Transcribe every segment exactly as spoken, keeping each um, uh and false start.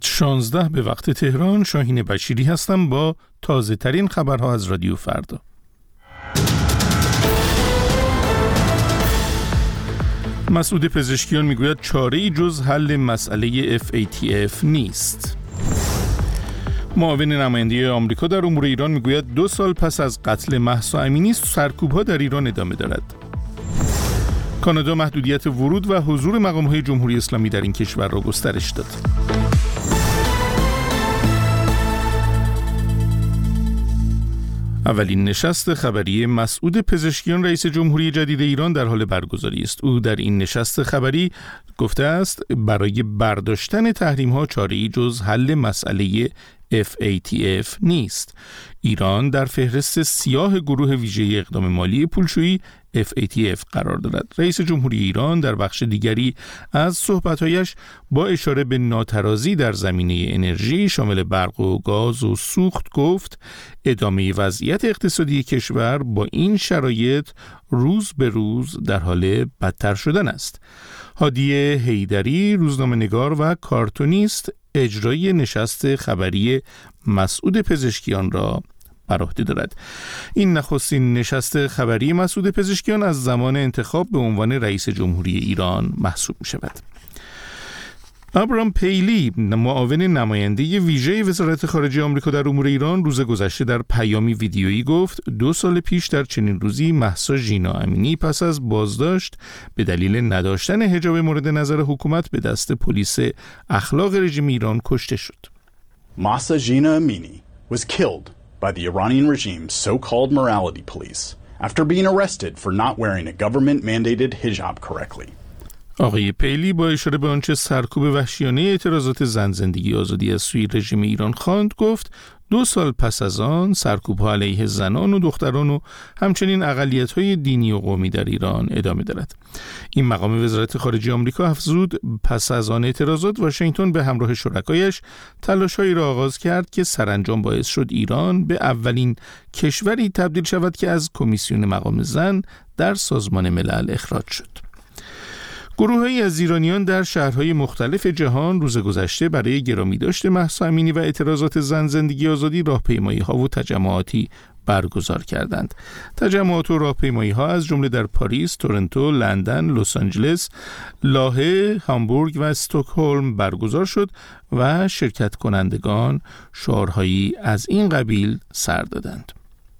شانزده به وقت تهران. شاهین بشیری هستم با تازه ترین خبرها از رادیو فردا. مسعود پزشکیان میگوید چاره‌ای جز حل مسئله اف ای تی اف نیست. معاون نماینده آمریکا در امور ایران میگوید دو سال پس از قتل مهسا امینی سرکوب‌ها در ایران ادامه دارد. کانادا محدودیت ورود و حضور مقام‌های جمهوری اسلامی در این کشور را گسترش داد. اولین نشست خبری مسعود پزشکیان رئیس جمهوری جدید ایران در حال برگزاری است. او در این نشست خبری گفته است برای برداشتن تحریم‌ها چاره‌ای جز حل مسئله اف ای تی اف نیست. ایران در فهرست سیاه گروه ویژه اقدام مالی پولشویی اف ای تی اف قرار دارد. رئیس جمهوری ایران در بخش دیگری از صحبت‌هایش با اشاره به ناترازی در زمینه انرژی شامل برق و گاز و سوخت گفت ادامه وضعیت اقتصادی کشور با این شرایط روز به روز در حال بدتر شدن است. هادی حیدری روزنامه‌نگار و کارتونیست اجرای نشست خبری مسعود پزشکیان را بر عهده دارد. این نخستین نشست خبری مسعود پزشکیان از زمان انتخاب به عنوان رئیس جمهوری ایران محسوب می شود. ابرام پیلی معاون نماینده ویژه وزارت خارجه آمریکا در امور ایران روز گذشته در پیامی ویدیویی گفت دو سال پیش در چنین روزی مهسا ژینا امینی پس از بازداشت به دلیل نداشتن حجاب مورد نظر حکومت به دست پلیس اخلاق رژیم ایران کشته شد. Mahsa Jina Amini was killed by the Iranian regime's so-called morality police after being arrested for not wearing a government-mandated hijab correctly. آقای پیلی با اشاره به آنچه سرکوب وحشیانه اعتراضات زن زندگی آزادی از سوی رژیم ایران خواند گفت دو سال پس از آن سرکوب‌ها علیه زنان و دختران و همچنین اقلیت‌های دینی و قومی در ایران ادامه دارد. این مقام وزارت خارجه آمریکا افزود پس از آن اعتراضات واشنگتن به همراه شرکایش تلاش‌هایی را آغاز کرد که سرانجام باعث شد ایران به اولین کشوری تبدیل شود که از کمیسیون مقام زن در سازمان ملل اخراج شد. گروه‌هایی از ایرانیان در شهرهای مختلف جهان روز گذشته برای گرامی داشت مهسا امینی و اعتراضات زن زندگی آزادی راهپیمایی‌ها و تجمعاتی برگزار کردند. تجمعات و راهپیمایی‌ها از جمله در پاریس، تورنتو، لندن، لس آنجلس، لاهه، هامبورگ و استکهلم برگزار شد و شرکت کنندگان شعارهایی از این قبیل سر دادند.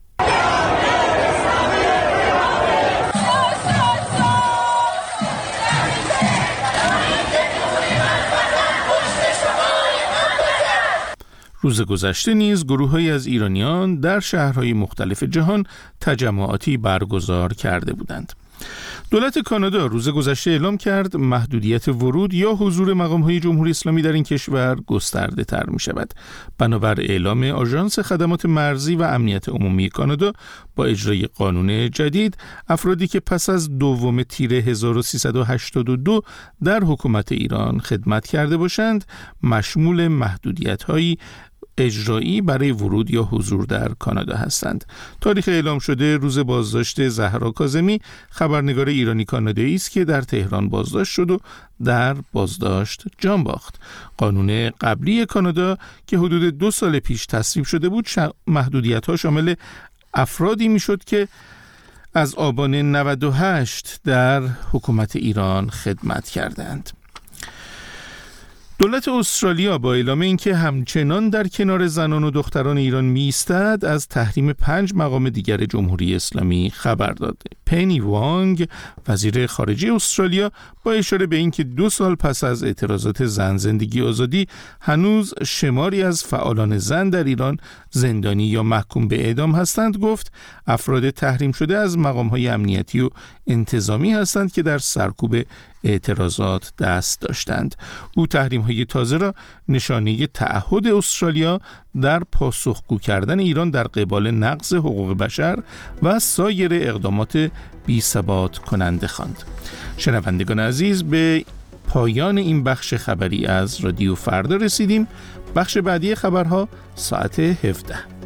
روز گذشته نیز گروه‌هایی از ایرانیان در شهرهای مختلف جهان تجمعاتی برگزار کرده بودند. دولت کانادا روز گذشته اعلام کرد محدودیت ورود یا حضور مقام‌های جمهوری اسلامی در این کشور گسترده تر می شود. بنابر اعلام آژانس خدمات مرزی و امنیت عمومی کانادا با اجرای قانون جدید افرادی که پس از دوم تیر هزار و سیصد و هشتاد و دو در حکومت ایران خدمت کرده باشند مشمول محدودیت‌هایی اجرایی برای ورود یا حضور در کانادا هستند. تاریخ اعلام شده روز بازداشت زهرا کاظمی خبرنگار ایرانی کانادایی است که در تهران بازداشت شد و در بازداشت جان باخت. قانون قبلی کانادا که حدود دو سال پیش تصویب شده بود محدودیت‌ها شامل افرادی میشد که از آبان نود و هشت در حکومت ایران خدمت کردند. دولت استرالیا با اعلام اینکه همچنان در کنار زنان و دختران ایران می‌ایستد از تحریم پنج مقام دیگر جمهوری اسلامی خبر داد. پنی وانگ وزیر خارجه استرالیا با اشاره به اینکه دو سال پس از اعتراضات زن زندگی آزادی هنوز شماری از فعالان زن در ایران زندانی یا محکوم به اعدام هستند گفت افراد تحریم شده از مقام‌های امنیتی و انتظامی هستند که در سرکوب اعتراضات دست داشتند. او تحریم‌های تازه را نشانه تعهد استرالیا در پاسخگو کردن ایران در قبال نقض حقوق بشر و سایر اقدامات بی‌ثبات کننده خواند. شنوندگان عزیز، به پایان این بخش خبری از رادیو فردا رسیدیم. بخش بعدی خبرها ساعت هفده.